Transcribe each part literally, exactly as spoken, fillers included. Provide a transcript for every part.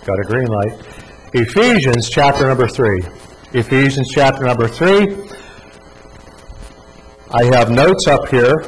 Got a green light. Ephesians chapter number three. Ephesians chapter number three. I have notes up here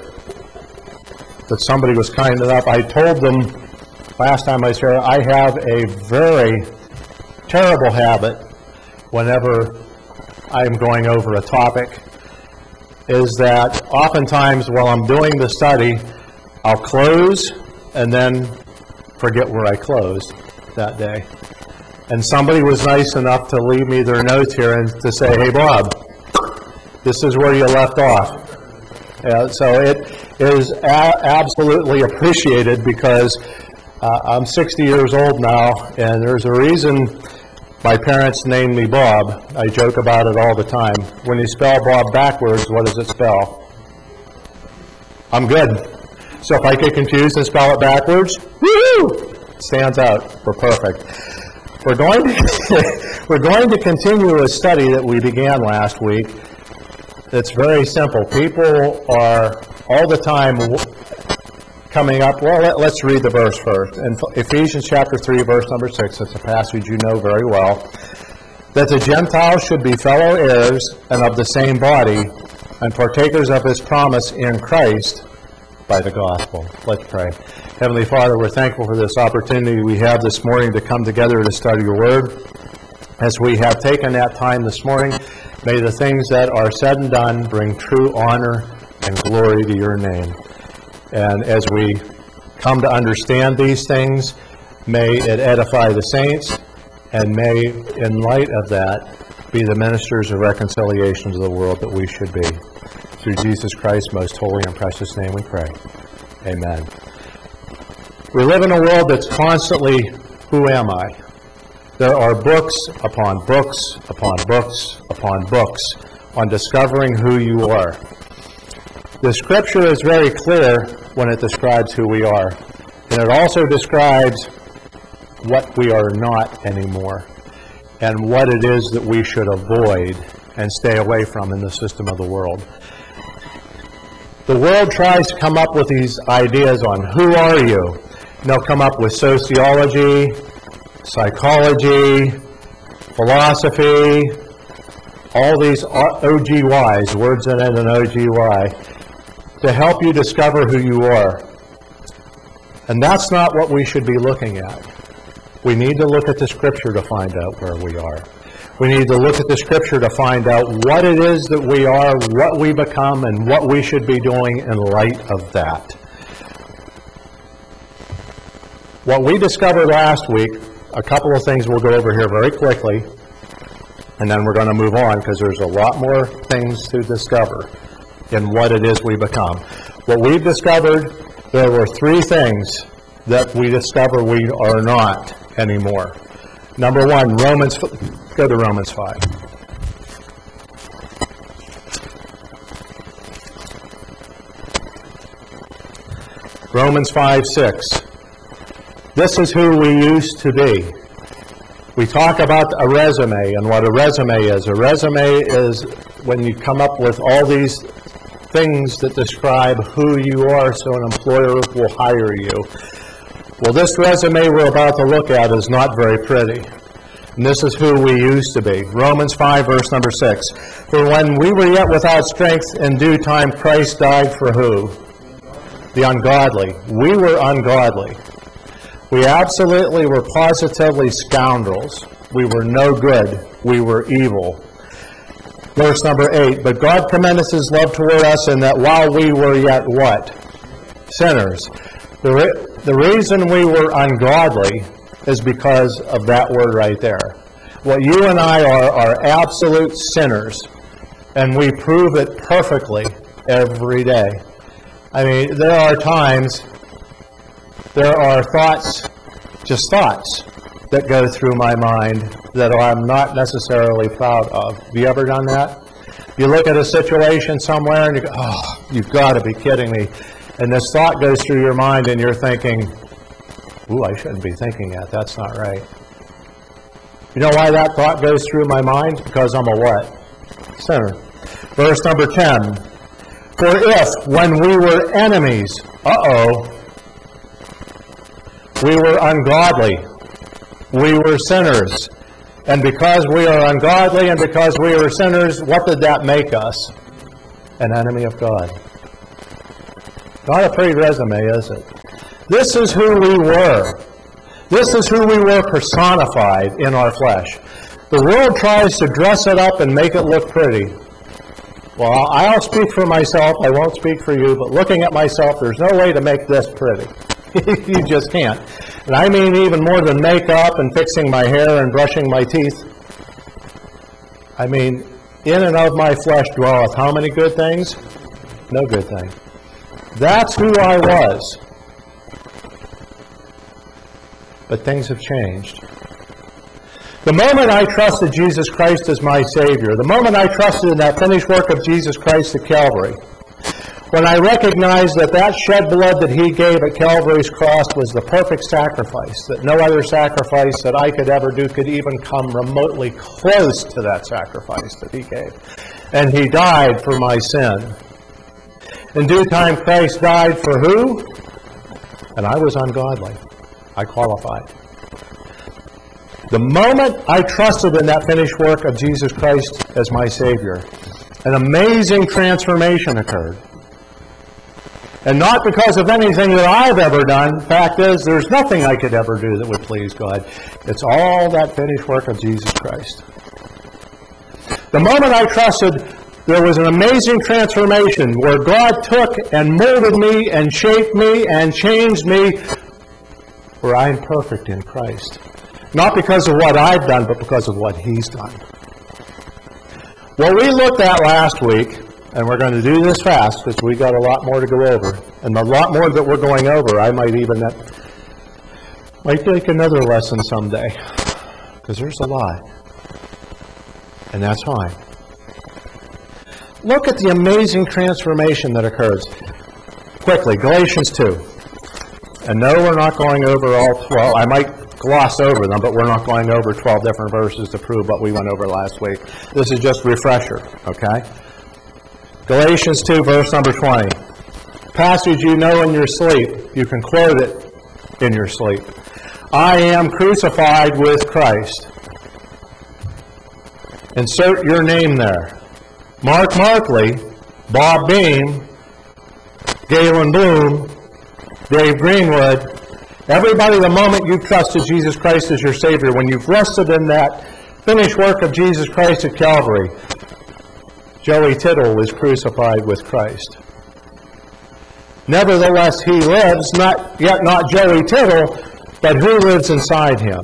that somebody was kind enough. I told them last time I was here, I have a very terrible habit whenever I'm going over a topic, is that oftentimes while I'm doing the study, I'll close and then forget where I closed that day. And somebody was nice enough to leave me their notes here and to say, hey Bob, this is where you left off. Uh, so it is a- absolutely appreciated, because uh, I'm sixty years old now, and there's a reason my parents named me Bob. I joke about it all the time. When you spell Bob backwards, what does it spell? I'm good. So if I get confused and spell it backwards, woo! Stands out. We're perfect. We're going to we're going to continue a study that we began last week. It's very simple. People are all the time coming up. Well, let, let's read the verse first. In Ephesians chapter three, verse number six, it's a passage you know very well. That the Gentiles should be fellow heirs and of the same body, and partakers of his promise in Christ by the gospel. Let's pray. Heavenly Father, we're thankful for this opportunity we have this morning to come together to study your word. As we have taken that time this morning, may the things that are said and done bring true honor and glory to your name. And as we come to understand these things, may it edify the saints, and may, in light of that, be the ministers of reconciliation to the world that we should be. Through Jesus Christ's most holy and precious name we pray. Amen. We live in a world that's constantly, who am I? There are books upon books upon books upon books on discovering who you are. The scripture is very clear when it describes who we are. And it also describes what we are not anymore, and what it is that we should avoid and stay away from in the system of the world. The world tries to come up with these ideas on who are you. And they'll come up with sociology, psychology, philosophy, all these O G Ys, words that end in O G Y, to help you discover who you are. And that's not what we should be looking at. We need to look at the scripture to find out where we are. We need to look at the scripture to find out what it is that we are, what we become, and what we should be doing in light of that. What we discovered last week, a couple of things we'll go over here very quickly, and then we're going to move on, because there's a lot more things to discover in what it is we become. What we've discovered, there were three things that we discover we are not anymore. Number one, Romans, go to Romans five. Romans five, six. This is who we used to be. We talk about a resume and what a resume is. A resume is when you come up with all these things that describe who you are so an employer will hire you. Well, this resume we're about to look at is not very pretty. And this is who we used to be. Romans five, verse number six. For when we were yet without strength, in due time Christ died for who? The ungodly. We were ungodly. We absolutely were positively scoundrels. We were no good. We were evil. Verse number eight. But God commendeth his love toward us in that while we were yet what? Sinners. The, re- the reason we were ungodly is because of that word right there. What you and I are are absolute sinners, and we prove it perfectly every day. I mean, there are times, there are thoughts, just thoughts, that go through my mind that I'm not necessarily proud of. Have you ever done that? You look at a situation somewhere and you go, oh, you've got to be kidding me. And this thought goes through your mind and you're thinking, ooh, I shouldn't be thinking that. That's not right. You know why that thought goes through my mind? Because I'm a what? Sinner. Verse number ten. For if, when we were enemies, uh-oh, we were ungodly. we were sinners. And because we are ungodly and because we were sinners, what did that make us? An enemy of God. Not a pretty resume, is it? This is who we were. This is who we were personified in our flesh. The world tries to dress it up and make it look pretty. Well, I'll speak for myself. I won't speak for you. But looking at myself, there's no way to make this pretty. You just can't. And I mean even more than makeup and fixing my hair and brushing my teeth. I mean, in and of my flesh dwelleth how many good things? No good thing. That's who I was. But things have changed. The moment I trusted Jesus Christ as my Savior, the moment I trusted in that finished work of Jesus Christ at Calvary, when I recognized that that shed blood that He gave at Calvary's cross was the perfect sacrifice, that no other sacrifice that I could ever do could even come remotely close to that sacrifice that He gave. And He died for my sin. In due time, Christ died for who? And I was ungodly. I qualified. The moment I trusted in that finished work of Jesus Christ as my Savior, an amazing transformation occurred. And not because of anything that I've ever done. Fact is, there's nothing I could ever do that would please God. It's all that finished work of Jesus Christ. The moment I trusted, there was an amazing transformation where God took and molded me and shaped me and changed me where I am perfect in Christ. Not because of what I've done, but because of what He's done. What we looked at last week, and we're going to do this fast because we got a lot more to go over. And a lot more that we're going over, I might even uh, might take another lesson someday. Because there's a lot. And that's fine. Look at the amazing transformation that occurs. Quickly, Galatians two. And no, we're not going over all twelve. I might gloss over them, but we're not going over twelve different verses to prove what we went over last week. This is just a refresher, okay? Galatians two, verse number twenty. Passage you know in your sleep. You can quote it in your sleep. I am crucified with Christ. Insert your name there. Mark Markley, Bob Beam, Galen Bloom, Dave Greenwood. Everybody, the moment you've trusted Jesus Christ as your Savior, when you've rested in that finished work of Jesus Christ at Calvary, Joey Tittle was crucified with Christ. Nevertheless, he lives, not yet not Joey Tittle, but who lives inside him?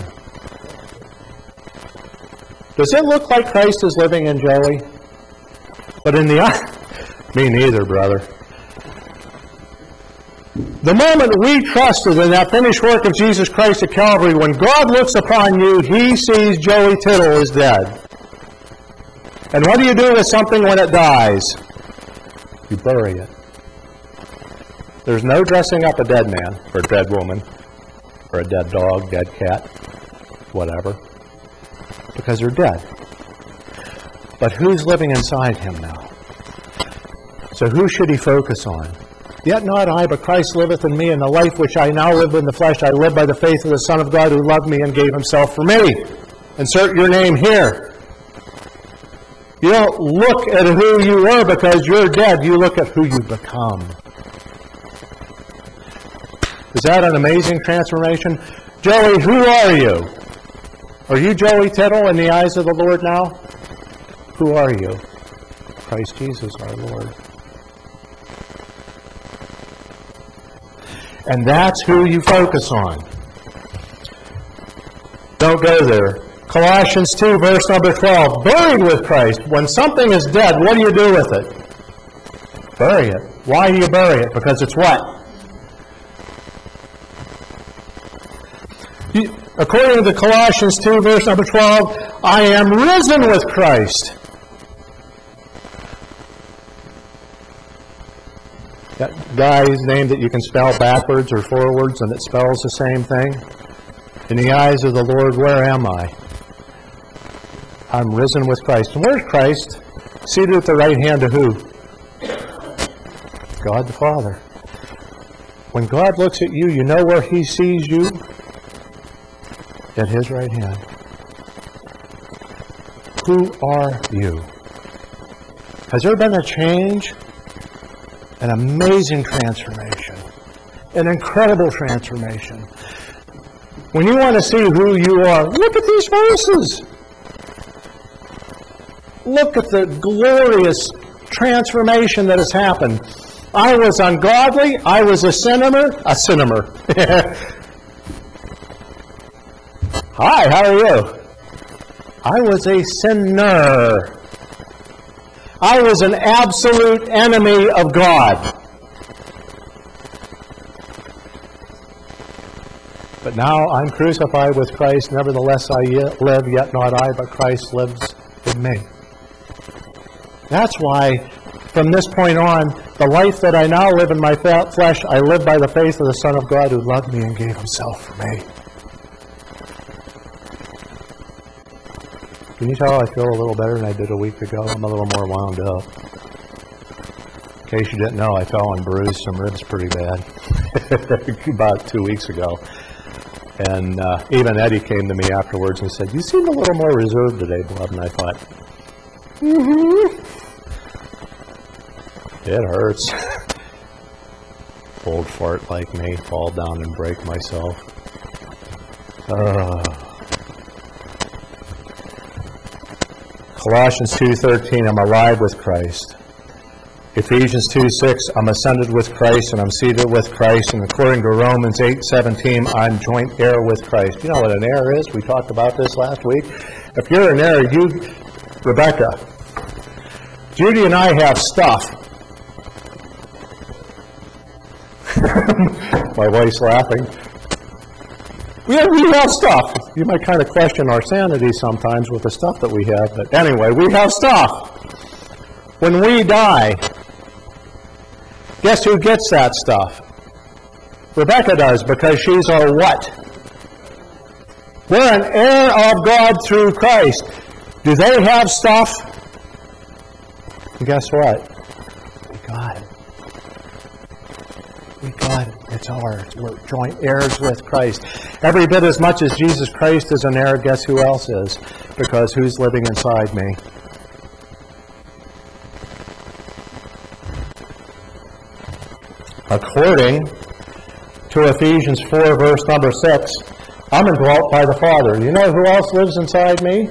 Does it look like Christ is living in Joey? But in the eye, me neither, brother. The moment we trusted in that finished work of Jesus Christ at Calvary, when God looks upon you, He sees Joey Tittle is dead. And what do you do with something when it dies? You bury it. There's no dressing up a dead man, or a dead woman, or a dead dog, dead cat, whatever, because they're dead. But who's living inside him now? So who should he focus on? Yet not I, but Christ liveth in me, and the life which I now live in the flesh, I live by the faith of the Son of God who loved me and gave Himself for me. Insert your name here. You don't look at who you were because you're dead. You look at who you've become. Is that an amazing transformation? Joey, who are you? Are you Joey Tittle in the eyes of the Lord now? Who are you? Christ Jesus our Lord. And that's who you focus on. Don't go there. Colossians two, verse number twelve. Buried with Christ. When something is dead, what do you do with it? Bury it. Why do you bury it? Because it's what? You, according to Colossians two, verse number twelve, I am risen with Christ. That guy's name that you can spell backwards or forwards and it spells the same thing. In the eyes of the Lord, where am I? I'm risen with Christ. And where's Christ? Seated at the right hand of who? God the Father. When God looks at you, you know where He sees you? at his right hand. Who are you? Has there been a change? An amazing transformation. An incredible transformation. When you want to see who you are, look at these verses. Look at the glorious transformation that has happened. I was ungodly. I was a sinner. A sinner. Hi, how are you? I was a sinner. I was an absolute enemy of God. But now I'm crucified with Christ. Nevertheless I yet live, yet not I, but Christ lives in me. That's why, from this point on, the life that I now live in my flesh, I live by the faith of the Son of God who loved me and gave himself for me. Can you tell I feel a little better than I did a week ago? I'm a little more wound up. In case you didn't know, I fell and bruised some ribs pretty bad about two weeks ago. And uh, even Eddie came to me afterwards and said, "You seem a little more reserved today, Bob." And I thought, mm-hmm. It hurts. Old fart like me, fall down and break myself. Uh. Colossians two thirteen, I'm alive with Christ. Ephesians two six, I'm ascended with Christ and I'm seated with Christ. And according to Romans eight seventeen, I'm joint heir with Christ. You know what an heir is? We talked about this last week. If you're an heir, you, Rebecca, Judy and I have stuff. My wife's laughing. We have, we have stuff. You might kind of question our sanity sometimes with the stuff that we have. But anyway, we have stuff. When we die, guess who gets that stuff? Rebecca does, because she's our what? We're an heir of God through Christ. Do they have stuff? And guess what? We got it. We got it. It's ours. We're joint heirs with Christ. Every bit as much as Jesus Christ is an heir, guess who else is? Because who's living inside me? According to Ephesians four, verse number six, I'm indwelt by the Father. You know who else lives inside me?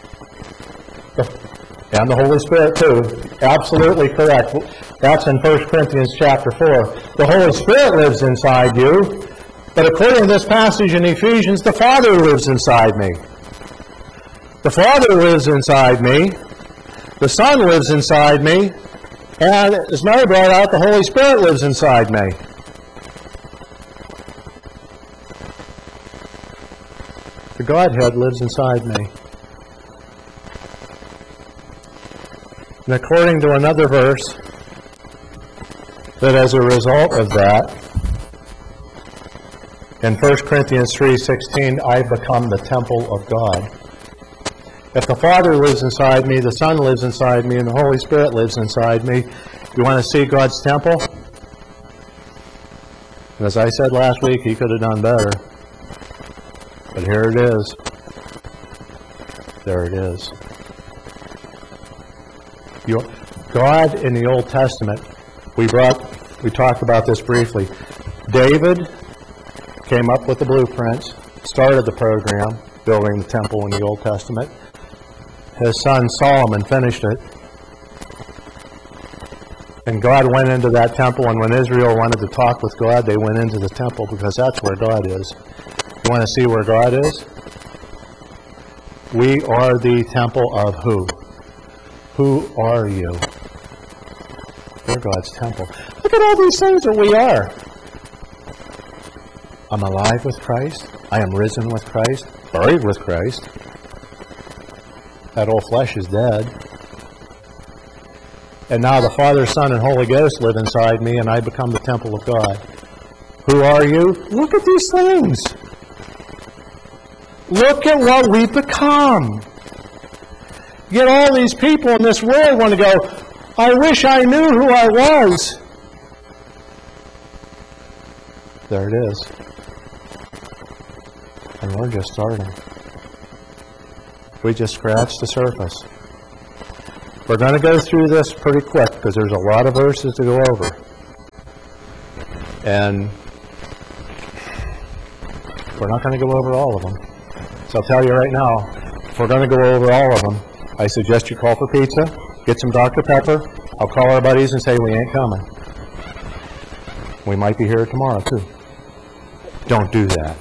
And the Holy Spirit too. Absolutely correct. That's in First Corinthians chapter four. The Holy Spirit lives inside you, but according to this passage in Ephesians, the Father lives inside me. The Father lives inside me. The Son lives inside me. And as Mary brought out, the Holy Spirit lives inside me. The Godhead lives inside me. And according to another verse, that as a result of that, in First Corinthians three sixteen, I become the temple of God. If the Father lives inside me, the Son lives inside me, and the Holy Spirit lives inside me, you want to see God's temple? And as I said last week, he could have done better. But here it is. There it is. You, God in the Old Testament, we brought, we talked about this briefly. David came up with the blueprints, started the program, building the temple in the Old Testament. His son Solomon finished it. And God went into that temple, and when Israel wanted to talk with God, they went into the temple because that's where God is. You want to see where God is? We are the temple of who? Who are you? We're God's temple. Look at all these things that we are. I'm alive with Christ. I am risen with Christ. Buried with Christ. That old flesh is dead. And now the Father, Son, and Holy Ghost live inside me, and I become the temple of God. Who are you? Look at these things. Look at what we've become. Yet all these people in this world want to go, I wish I knew who I was. There it is. And we're just starting. We just scratched the surface. We're going to go through this pretty quick because there's a lot of verses to go over. And we're not going to go over all of them. So I'll tell you right now, if we're going to go over all of them, I suggest you call for pizza, get some Doctor Pepper. I'll call our buddies and say we ain't coming. We might be here tomorrow too. Don't do that.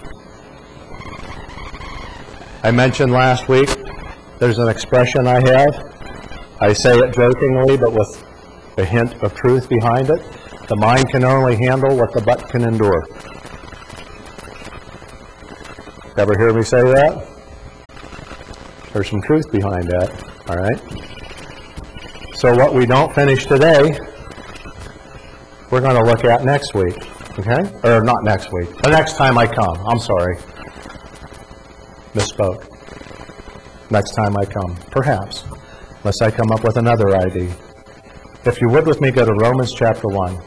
I mentioned last week, there's an expression I have. I say it jokingly, but with a hint of truth behind it. The mind can only handle what the butt can endure. Ever hear me say that? There's some truth behind that, all right? So what we don't finish today, we're going to look at next week, okay? Or not next week, the next time I come. I'm sorry. Misspoke. Next time I come, perhaps, unless I come up with another idea. If you would with me, go to Romans chapter one.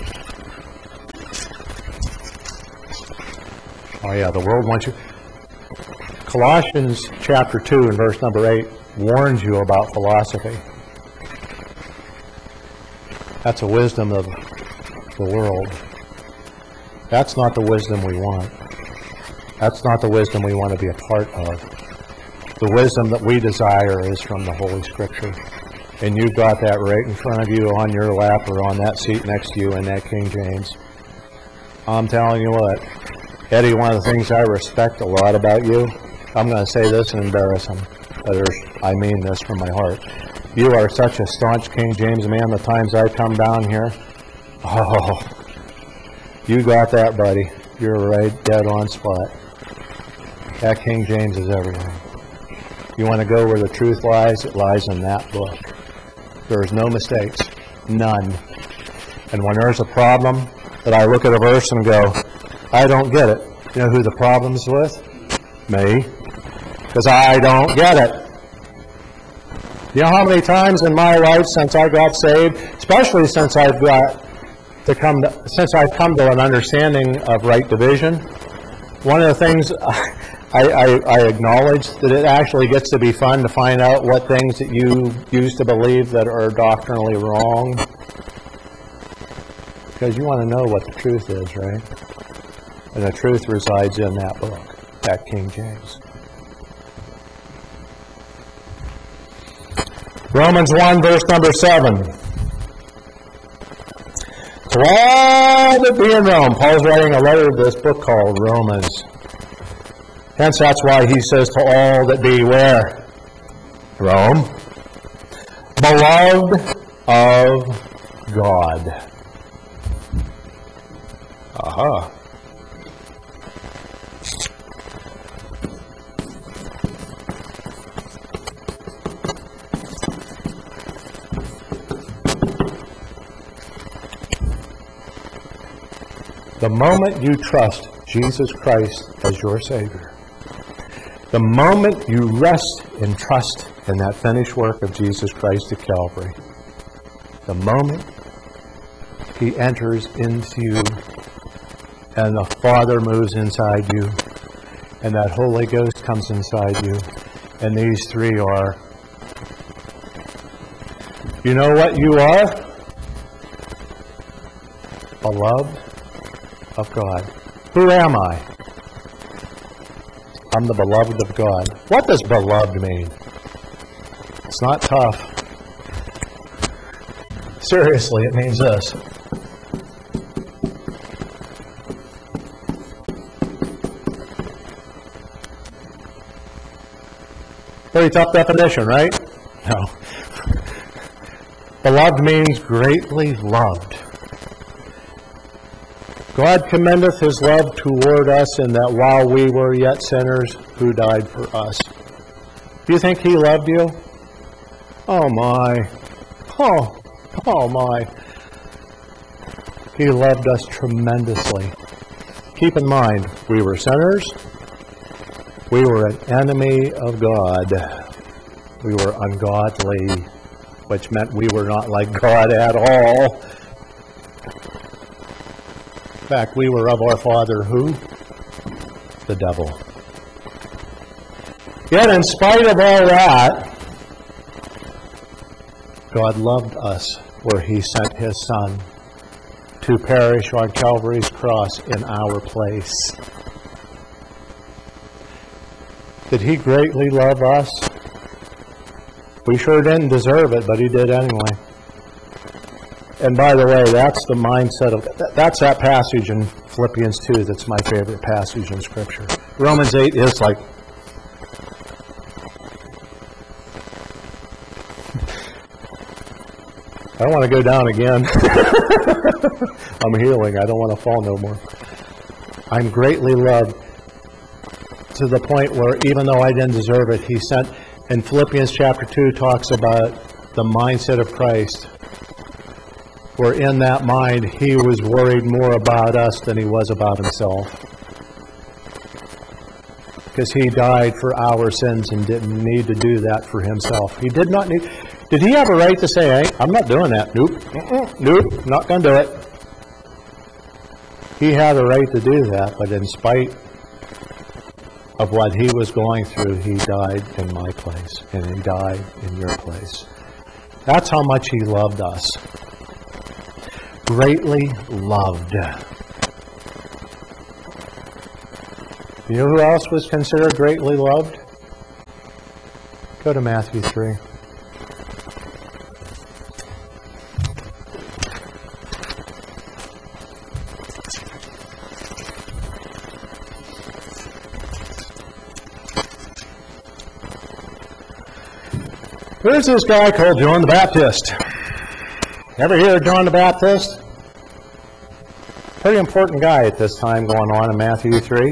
Oh yeah, the world wants you. Colossians chapter two and verse number eight warns you about philosophy. That's a wisdom of the world. That's not the wisdom we want. That's not the wisdom we want to be a part of. The wisdom that we desire is from the Holy Scripture. And you've got that right in front of you on your lap or on that seat next to you in that King James. I'm telling you what, Eddie, one of the things I respect a lot about you, I'm going to say this and embarrass him, but there's, I mean this from my heart. You are such a staunch King James man. The times I come down here, oh, you got that, buddy. You're right dead on spot. That King James is everything. You want to go where the truth lies? It lies in that book. There's no mistakes. None. And when there's a problem that I look at a verse and go, I don't get it. You know who the problem's with? Me. Because I don't get it. You know how many times in my life since I got saved, especially since I've got to come to, since I've come to an understanding of right division, one of the things I, I, I acknowledge that it actually gets to be fun to find out what things that you used to believe that are doctrinally wrong. Because you want to know what the truth is, right? And the truth resides in that book, that King James. Romans one, verse number seven. To all that be in Rome, Paul's writing a letter to this book called Romans. Hence, that's why he says to all that be where? Rome. Beloved of God. Aha. The moment you trust Jesus Christ as your Savior, the moment you rest and trust in that finished work of Jesus Christ at Calvary, the moment He enters into you and the Father moves inside you and that Holy Ghost comes inside you, and these three are, you know what you are? Beloved of God. Who am I? I'm the beloved of God. What does beloved mean? It's not tough. Seriously, it means this. Pretty tough definition, right? No. Beloved means greatly loved. God commendeth His love toward us in that while we were yet sinners, who died for us. Do you think He loved you? Oh my. Oh, oh my. He loved us tremendously. Keep in mind, we were sinners. We were an enemy of God. We were ungodly, which meant we were not like God at all. In fact, we were of our father who? The devil. Yet in spite of all that, God loved us where He sent His Son to perish on Calvary's cross in our place. Did He greatly love us? We sure didn't deserve it, but He did anyway. And by the way, that's the mindset of, that's that passage in Philippians two that's my favorite passage in Scripture. Romans eight is like, I don't want to go down again. I'm healing. I don't want to fall no more. I'm greatly loved to the point where even though I didn't deserve it, He sent, and Philippians chapter two talks about the mindset of Christ, where in that mind He was worried more about us than He was about Himself. Because He died for our sins and didn't need to do that for Himself. He did not need... Did He have a right to say, hey, I'm not doing that? Nope. Mm-mm. Nope. Not going to do it. He had a right to do that, but in spite of what He was going through, He died in my place, and He died in your place. That's how much He loved us. Greatly loved. You know who else was considered greatly loved? Go to Matthew three. There's this guy called John the Baptist. Ever hear of John the Baptist? Pretty important guy at this time going on in Matthew three.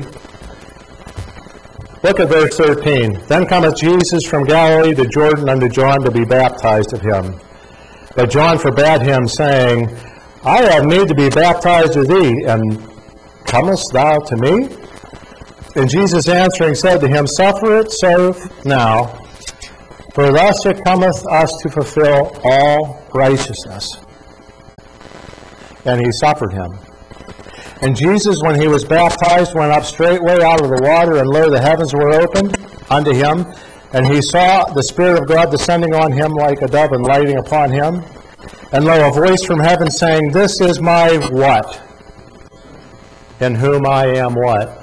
Look at verse thirteen. Then cometh Jesus from Galilee to Jordan unto John to be baptized of him. But John forbade him, saying, I have need to be baptized of thee, and comest thou to me? And Jesus answering said to him, Suffer it so now, for thus it cometh us to fulfill all righteousness. And he suffered him. And Jesus, when he was baptized, went up straightway out of the water, and lo, the heavens were opened unto him. And he saw the Spirit of God descending on him like a dove and lighting upon him. And lo, a voice from heaven saying, This is my what? In whom I am what?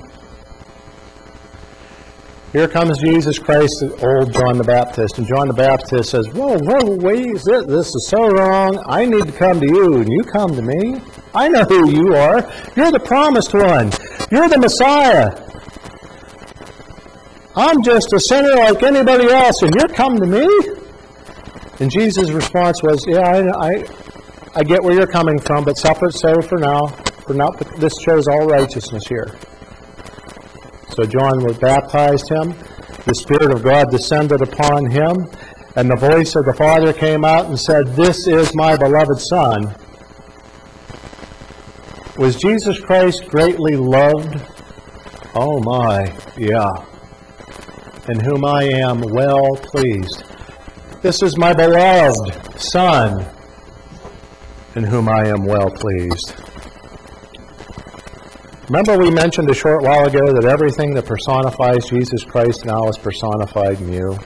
Here comes Jesus Christ, old John the Baptist. And John the Baptist says, Whoa, whoa, wait, this is so wrong. I need to come to you, and you come to me. I know who you are. You're the promised one. You're the Messiah. I'm just a sinner like anybody else, and you're coming to me? And Jesus' response was, yeah, I, I, I get where you're coming from, but suffer so for now. For now, this shows all righteousness here. So John was baptized him. The Spirit of God descended upon him. And the voice of the Father came out and said, This is my beloved Son. Was Jesus Christ greatly loved? Oh my, yeah. In whom I am well pleased. This is my beloved Son, in whom I am well pleased. Remember we mentioned a short while ago that everything that personifies Jesus Christ now is personified in you.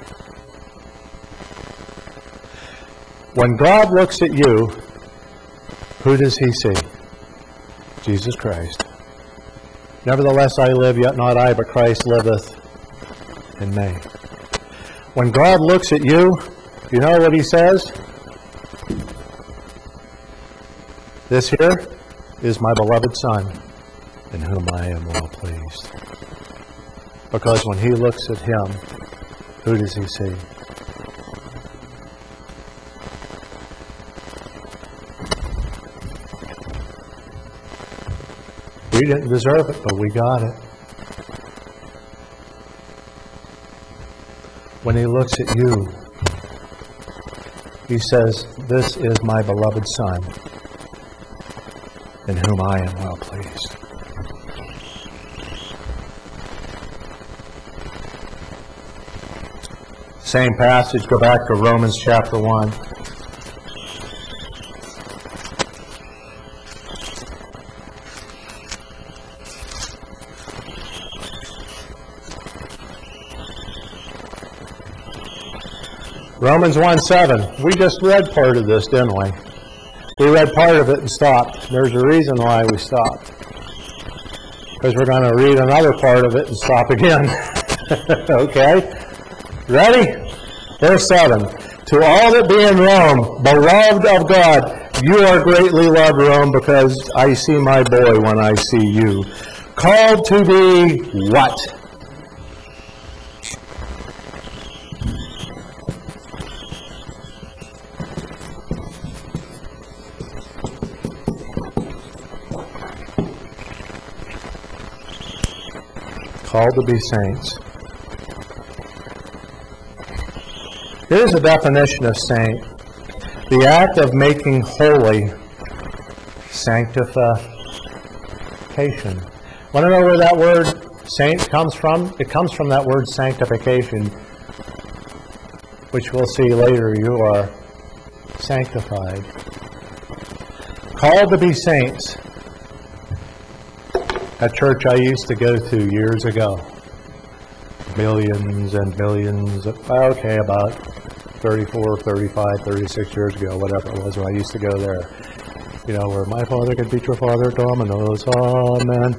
When God looks at you, who does He see? Jesus Christ. Nevertheless I live, yet not I, but Christ liveth in me. When God looks at you, you know what He says? This here is my beloved Son, in whom I am well pleased. Because when He looks at Him, who does He see? We didn't deserve it, but we got it. When He looks at you, He says, This is my beloved Son, in whom I am well pleased. Same passage, go back to Romans chapter one. Romans one seven. We just read part of this, didn't we? We read part of it and stopped. There's a reason why we stopped. Because we're going to read another part of it and stop again. Okay? Ready? Verse seven. To all that be in Rome, beloved of God, you are greatly loved, Rome, because I see my boy when I see you. Called to be what? Called to be saints. Here's the definition of saint. The act of making holy, sanctification. Want to know where that word saint comes from? It comes from that word sanctification, which we'll see later. You are sanctified. Called to be saints. A church I used to go to years ago. Millions and millions of, okay, about thirty-four, thirty-five, thirty-six years ago, whatever it was when I used to go there. You know, where my father could beat your father, dominoes, amen.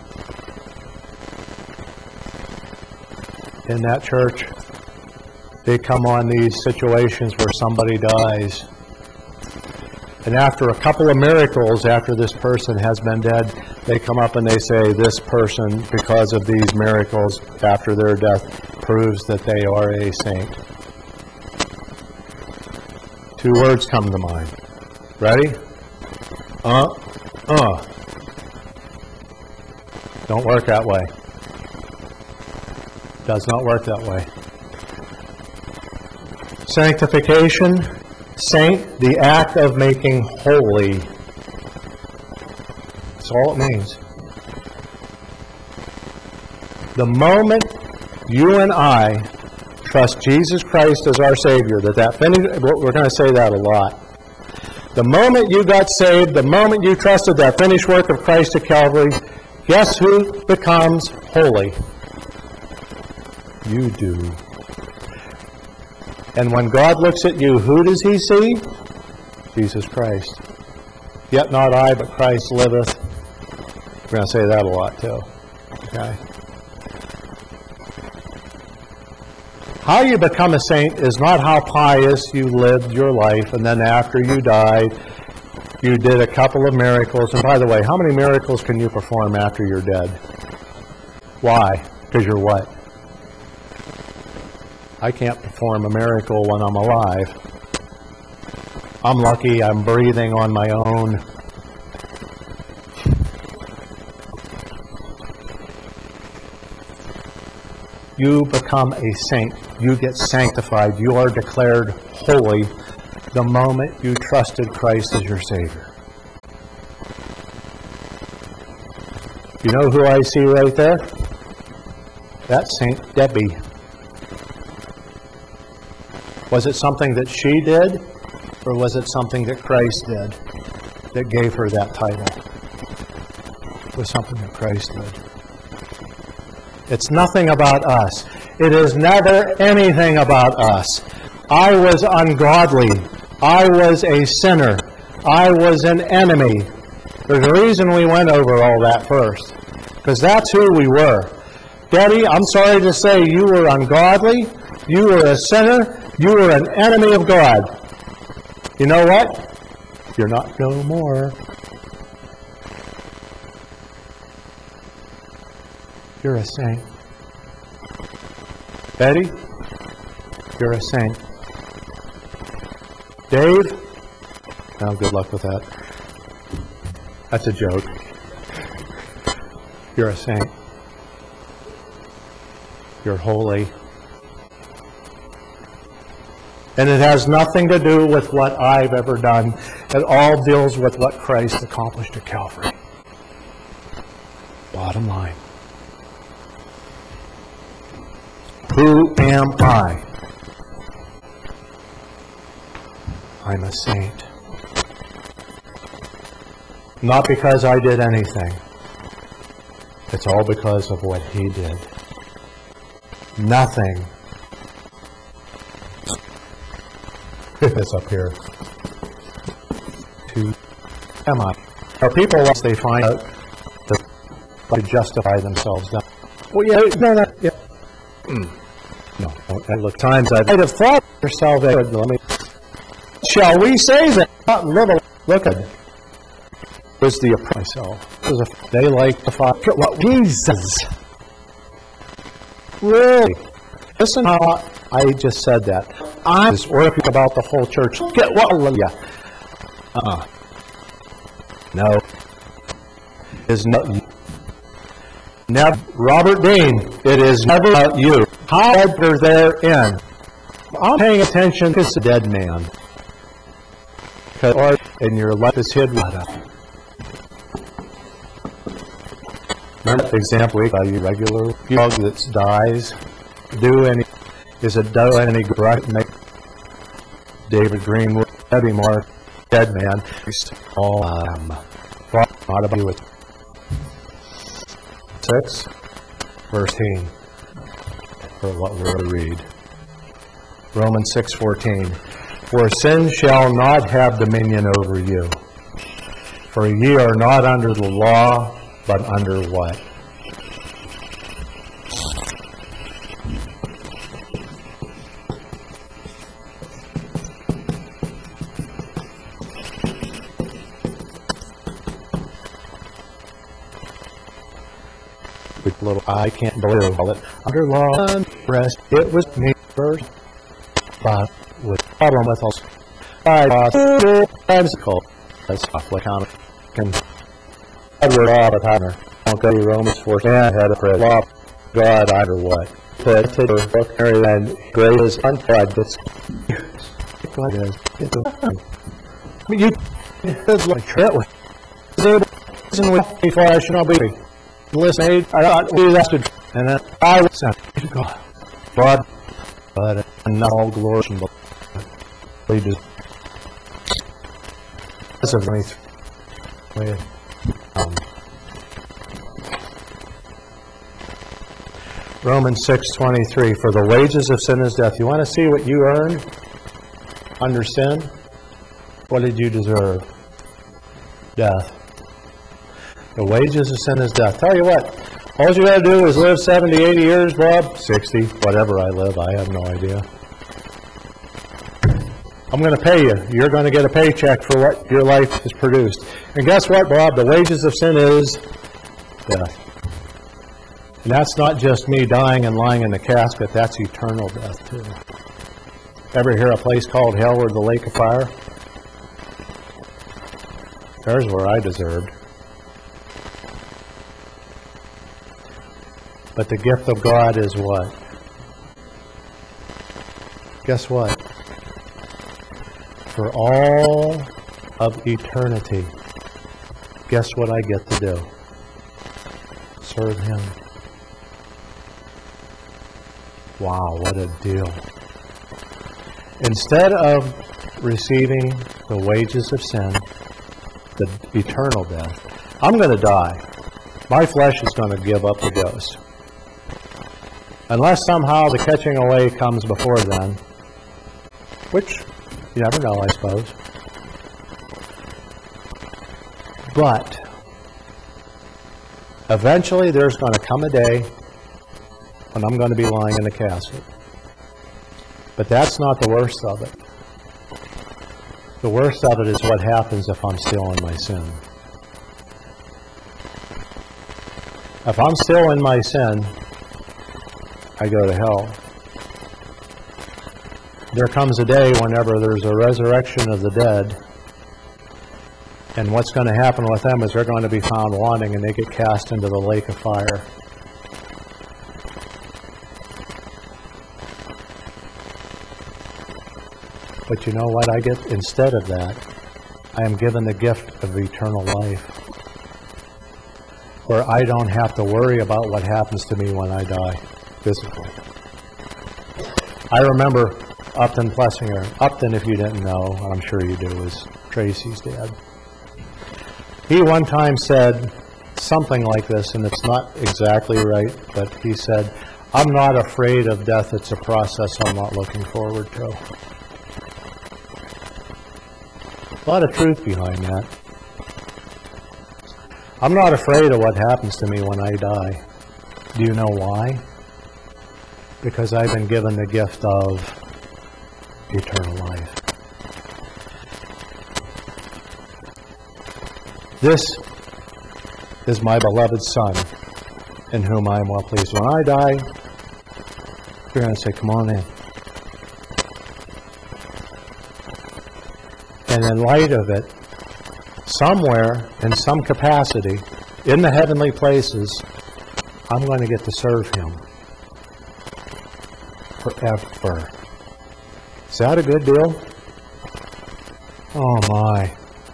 In that church, they come on these situations where somebody dies. And after a couple of miracles, after this person has been dead, they come up and they say, this person, because of these miracles, after their death, proves that they are a saint. Two words come to mind. Ready? Uh, uh. Don't work that way. Does not work that way. Sanctification, saint, the act of making holy. That's all it means. The moment you and I trust Jesus Christ as our Savior, that that finished, we're going to say that a lot. The moment you got saved, the moment you trusted that finished work of Christ at Calvary, guess who becomes holy? You do. And when God looks at you, who does He see? Jesus Christ. Yet not I, but Christ liveth. We're going to say that a lot too. Okay? How you become a saint is not how pious you lived your life, and then after you died, you did a couple of miracles. And by the way, how many miracles can you perform after you're dead? Why? Because you're what? I can't perform a miracle when I'm alive. I'm lucky I'm breathing on my own. You become a saint. You get sanctified. You are declared holy the moment you trusted Christ as your Savior. You know who I see right there? That's Saint Debbie. Was it something that she did, or was it something that Christ did that gave her that title? It was something that Christ did. It's nothing about us. It is never anything about us. I was ungodly. I was a sinner. I was an enemy. There's a reason we went over all that first, because that's who we were. Daddy, I'm sorry to say you were ungodly. You were a sinner. You were an enemy of God. You know what? You're not no more. You're a saint. Betty, you're a saint. Dave, oh, good luck with that. That's a joke. You're a saint. You're holy. And it has nothing to do with what I've ever done. It all deals with what Christ accomplished at Calvary. Bottom line. Who am I? I'm a saint. Not because I did anything. It's all because of what He did. Nothing this up here. To am I? Or people, once they find out, to justify themselves. Now, well, yeah, no, no, yeah. Mm. No, and look, times I might have thought yourself. Let me. Shall we say that? Not little. Look at it. Was the myself? Was a, they like the father. What Jesus? Really? Listen how I just said that. I'm just working about the whole church. Get what? Yeah. Uh. No. Is not. Never, Robert Dean. It is never about you. How are there in? I'm paying attention to the dead man. Or and your life is hid with it. Remember the example we got you regular dog that dies. Do any is it do any good? Make David Greenwood, Debbie Moore, dead man. All um, not about you with six, verse eighteen. For what we're to read. Romans six fourteen. For sin shall not have dominion over you. For ye are not under the law, but under what? With little I can't believe it. Under law and rest. It was me first. But with problem with us. I times called that's awfully common. And Edward all the time. Don't go to Romans four and had a prayer. Law God under what? Put to the book and great is untried. This God is. I mean, you it's like that way. Listen with before I should not be. Listen, I got we lasted and then I was sent to God. God, but not all glory but we do. This is me. Um, Romans six twenty-three. For the wages of sin is death. You want to see what you earned under sin? What did you deserve? Death. The wages of sin is death. Tell you what, all you got to do is live seventy, eighty years, Bob. sixty, whatever I live, I have no idea. I'm going to pay you. You're going to get a paycheck for what your life has produced. And guess what, Bob? The wages of sin is death. And that's not just me dying and lying in the casket. That's eternal death, too. Ever hear a place called hell or the lake of fire? There's where I deserved. But the gift of God is what? Guess what? For all of eternity, guess what I get to do? Serve Him. Wow, what a deal. Instead of receiving the wages of sin, the eternal death, I'm going to die. My flesh is going to give up the ghost. Unless somehow the catching away comes before then, which you never know, I suppose. But eventually there's going to come a day when I'm going to be lying in the casket. But that's not the worst of it. The worst of it is what happens if I'm still in my sin. If I'm still in my sin, I go to hell. There comes a day whenever there's a resurrection of the dead, and what's going to happen with them is they're going to be found wanting and they get cast into the lake of fire. But you know what I get instead of that? I am given the gift of eternal life, where I don't have to worry about what happens to me when I die physically. I remember Upton Plessinger. Upton, if you didn't know, I'm sure you do, is Tracy's dad. He one time said something like this, and it's not exactly right, but he said, I'm not afraid of death, it's a process I'm not looking forward to. A lot of truth behind that. I'm not afraid of what happens to me when I die. Do you know why? Because I've been given the gift of eternal life. This is my beloved Son, in whom I am well pleased. When I die, you're going to say, come on in. And in light of it, somewhere, in some capacity, in the heavenly places, I'm going to get to serve Him forever. Is that a good deal? Oh my.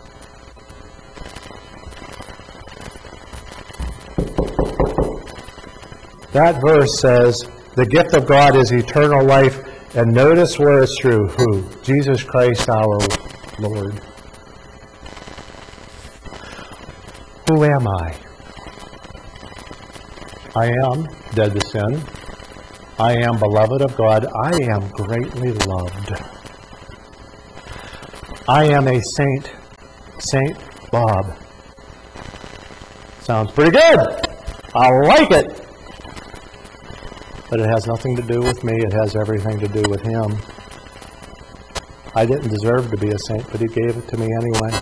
That verse says, the gift of God is eternal life. And notice where it's true. Who? Jesus Christ our Lord. Who am I? I am dead to sin. I am beloved of God. I am greatly loved. I am a saint. Saint Bob. Sounds pretty good. I like it. But it has nothing to do with me. It has everything to do with Him. I didn't deserve to be a saint, but He gave it to me anyway.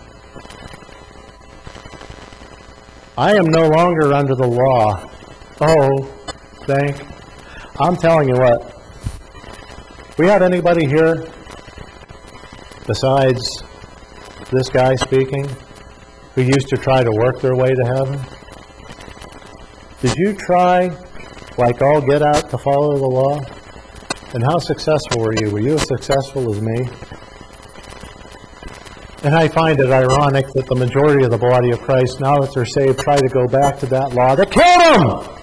I am no longer under the law. Oh, thank. I'm telling you what. We have anybody here besides this guy speaking who used to try to work their way to heaven? Did you try like all get out to follow the law? And how successful were you? Were you as successful as me? And I find it ironic that the majority of the body of Christ, now that they're saved, try to go back to that law that killed them!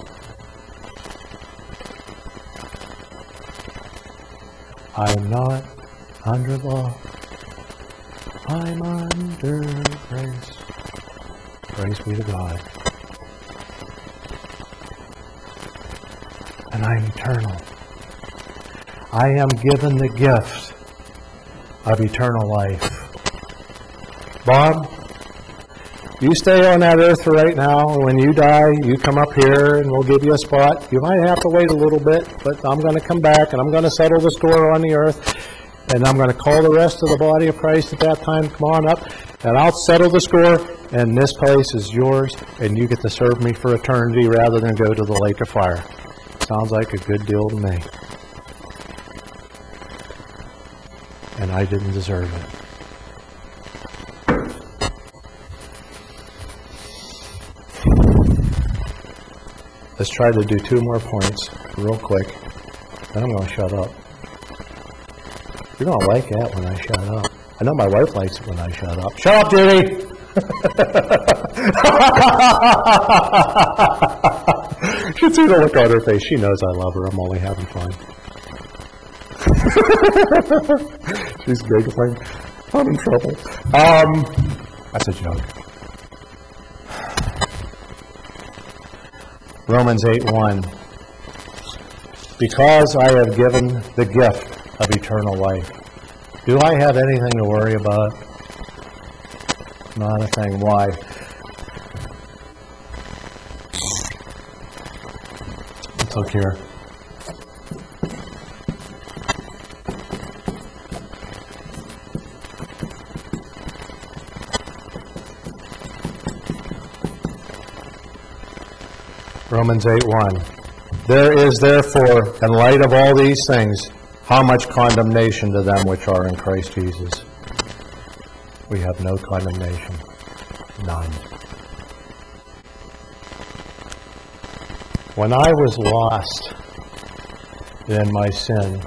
I'm not under law. I'm under grace. Praise be to God. And I'm eternal. I am given the gift of eternal life. Bob, you stay on that earth for right now. When you die, you come up here and we'll give you a spot. You might have to wait a little bit, but I'm going to come back and I'm going to settle the score on the earth. And I'm going to call the rest of the body of Christ at that time. Come on up and I'll settle the score. And this place is yours and you get to serve me for eternity rather than go to the lake of fire. Sounds like a good deal to me. And I didn't deserve it. Let's try to do two more points real quick. Then I'm going to shut up. You're going to like that when I shut up. I know my wife likes it when I shut up. Shut up, Judy! You can see the look on her face. She knows I love her. I'm only having fun. She's giggling. I'm in trouble. Um, that's a joke. Romans eight one. Because I have given the gift of eternal life. Do I have anything to worry about? Not a thing. Why? Let's look here. Romans eight one. There is therefore, in light of all these things, how much condemnation to them which are in Christ Jesus? We have no condemnation. None. When I was lost in my sin,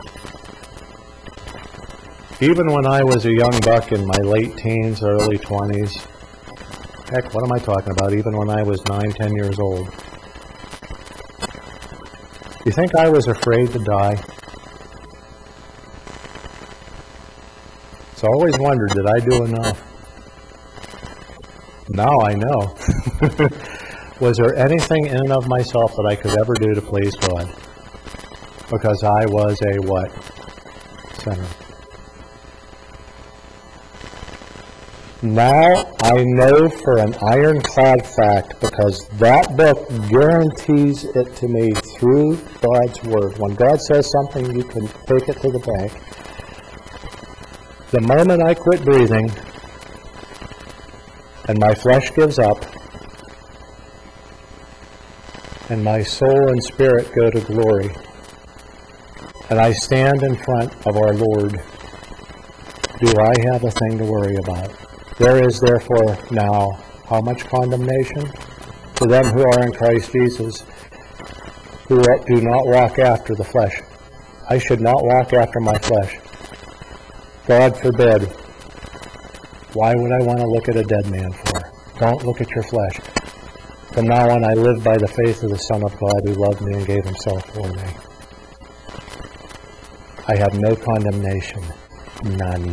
even when I was a young buck in my late teens, early twenties, heck, what am I talking about? Even when I was nine, ten years old. You think I was afraid to die? So I always wondered, did I do enough? Now I know. Was there anything in and of myself that I could ever do to please God? Because I was a what? Sinner. Now I know for an ironclad fact, because that book guarantees it to me through God's Word. When God says something, you can take it to the bank. The moment I quit breathing and my flesh gives up and my soul and spirit go to glory, and I stand in front of our Lord, do I have a thing to worry about? There is therefore now how much condemnation? To them who are in Christ Jesus, who do not walk after the flesh. I should not walk after my flesh. God forbid. Why would I want to look at a dead man for? Don't look at your flesh. From now on, I live by the faith of the Son of God who loved me and gave himself for me. I have no condemnation. None.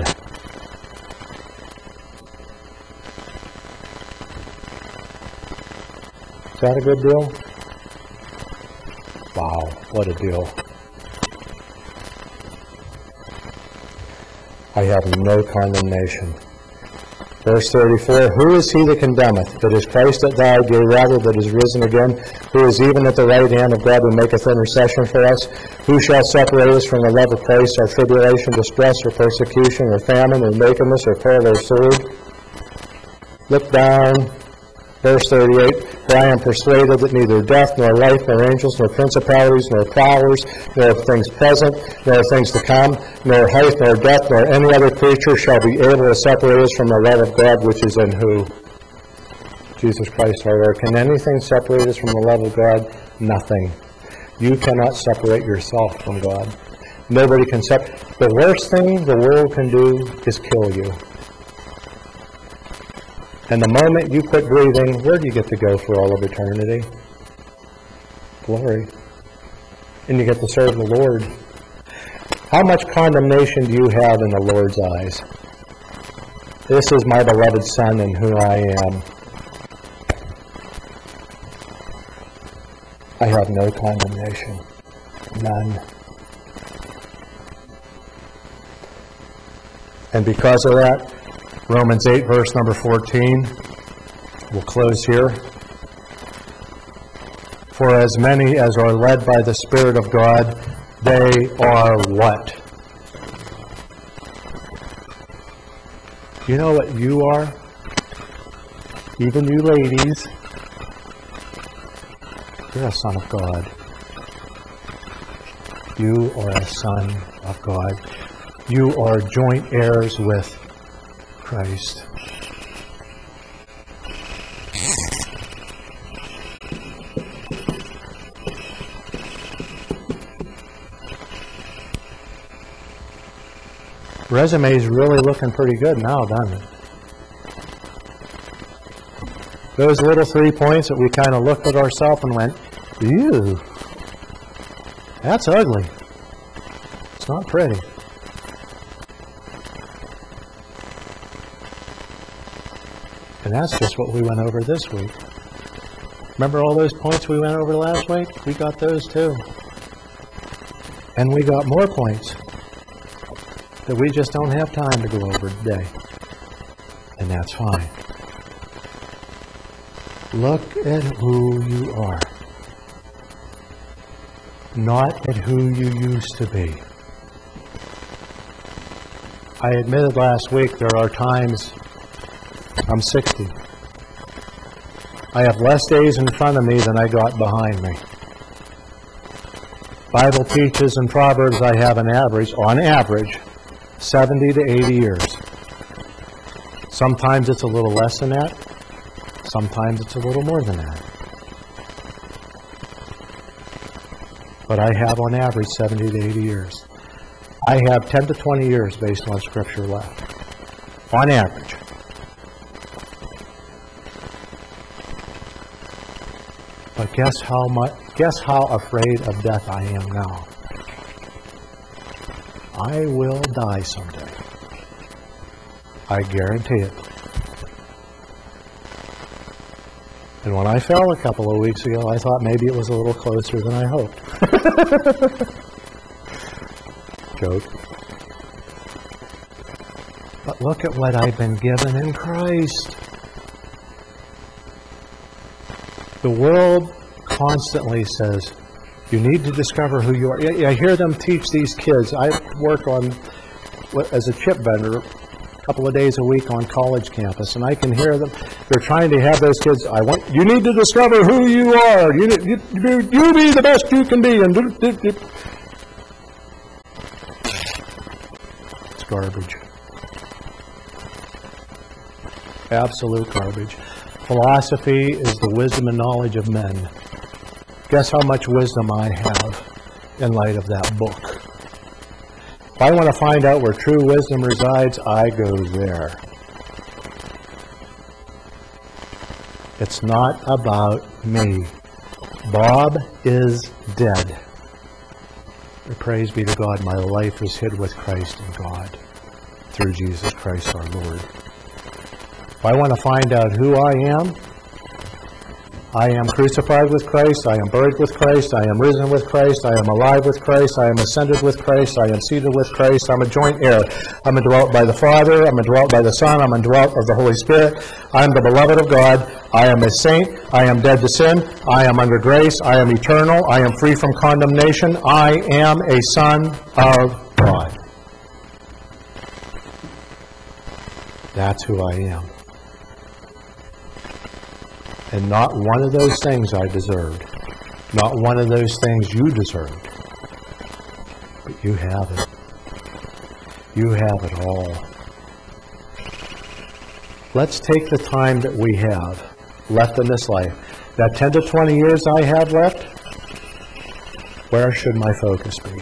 Is that a good deal? Wow, what a deal. I have no condemnation. Verse thirty-four, who is he that condemneth? It is Christ that died, yea, rather that is risen again, who is even at the right hand of God, who maketh intercession for us. Who shall separate us from the love of Christ? Our tribulation, distress, or persecution, or famine, or nakedness, or peril, or sword? Look down, verse thirty-eight, for I am persuaded that neither death, nor life, nor angels, nor principalities, nor powers, nor things present, nor things to come, nor height, nor depth, nor any other creature shall be able to separate us from the love of God which is in who? Jesus Christ our Lord. Can anything separate us from the love of God? Nothing. You cannot separate yourself from God. Nobody can separate. The worst thing the world can do is kill you. And the moment you quit breathing, where do you get to go for all of eternity? Glory. And you get to serve the Lord. How much condemnation do you have in the Lord's eyes? This is my beloved Son in whom I am. I have no condemnation. None. And because of that, Romans eight, verse number fourteen, we'll close here. For as many as are led by the Spirit of God, they are what? You know what you are? Even you ladies, you're a son of God. You are a son of God. You are joint heirs with Christ. Resume's really looking pretty good now, doesn't it? Those little three points that we kind of looked at ourselves and went, ew, that's ugly. It's not pretty. And that's just what we went over this week. Remember all those points we went over last week? We got those too. And we got more points that we just don't have time to go over today. And that's fine. Look at who you are, not at who you used to be. I admitted last week there are times I'm sixty. I have less days in front of me than I got behind me. Bible teaches in Proverbs I have an average, on average, seventy to eighty years. Sometimes it's a little less than that. Sometimes it's a little more than that. But I have on average seventy to eighty years. I have ten to twenty years based on Scripture left. On average. But guess how much, guess how afraid of death I am now. I will die someday. I guarantee it. And when I fell a couple of weeks ago, I thought maybe it was a little closer than I hoped. Joke. But look at what I've been given in Christ. The world constantly says, you need to discover who you are. I hear them teach these kids. I work on as a chip vendor a couple of days a week on college campus, and I can hear them. They're trying to have those kids, I want, you need to discover who you are. You, you, you, you be the best you can be. And do, do, do. It's garbage. Absolute garbage. Philosophy is the wisdom and knowledge of men. Guess how much wisdom I have in light of that book. If I want to find out where true wisdom resides, I go there. It's not about me. Bob is dead. Praise be to God, my life is hid with Christ in God through Jesus Christ our Lord. If I want to find out who I am, I am crucified with Christ, I am buried with Christ, I am risen with Christ, I am alive with Christ, I am ascended with Christ, I am seated with Christ, I'm a joint heir. I'm indwelt by the Father, I'm indwelt by the Son, I'm indwelt of the Holy Spirit, I am the beloved of God, I am a saint, I am dead to sin, I am under grace, I am eternal, I am free from condemnation, I am a son of God. That's who I am. And not one of those things I deserved. Not one of those things you deserved. But you have it. You have it all. Let's take the time that we have left in this life. That ten to twenty years I have left, where should my focus be?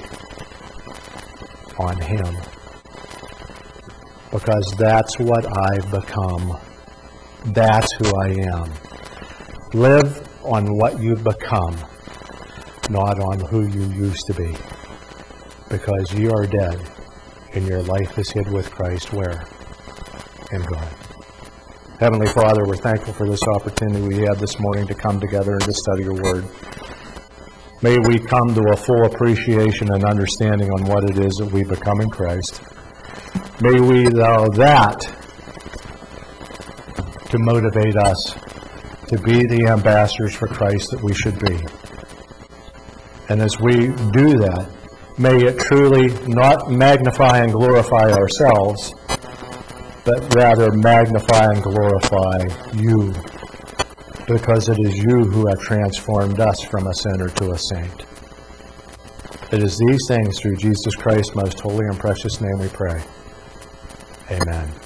On Him. Because that's what I've become. That's who I am. Live on what you've become, not on who you used to be. Because you are dead, and your life is hid with Christ where? In God. Heavenly Father, we're thankful for this opportunity we had this morning to come together and to study your Word. May we come to a full appreciation and understanding on what it is that we become in Christ. May we allow that to motivate us to be the ambassadors for Christ that we should be. And as we do that, may it truly not magnify and glorify ourselves, but rather magnify and glorify you, because it is you who have transformed us from a sinner to a saint. It is these things through Jesus Christ's most holy and precious name we pray. Amen.